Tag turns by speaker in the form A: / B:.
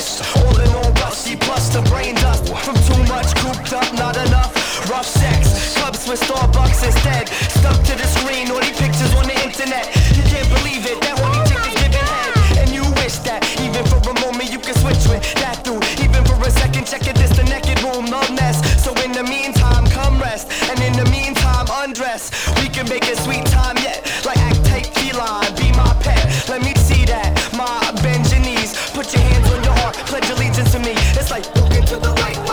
A: fish, all in all rusty, plus the brain dust from too much cooped up, not enough rough sex. Clubs with Starbucks instead, stuck to the screen, naughty pictures on the internet. You can't believe it, that horny chick is giving head, and you wish that even for a moment you could switch with that dude. Even for a second, check it, this the naked room, numbness. So in the meantime, come rest, and in the meantime, undress. We can make it sweet time yet, like act tight feline, be my pet. Let me see that, my bend your knees, put your hands on your heart, pledge allegiance to me. It's like look into the light.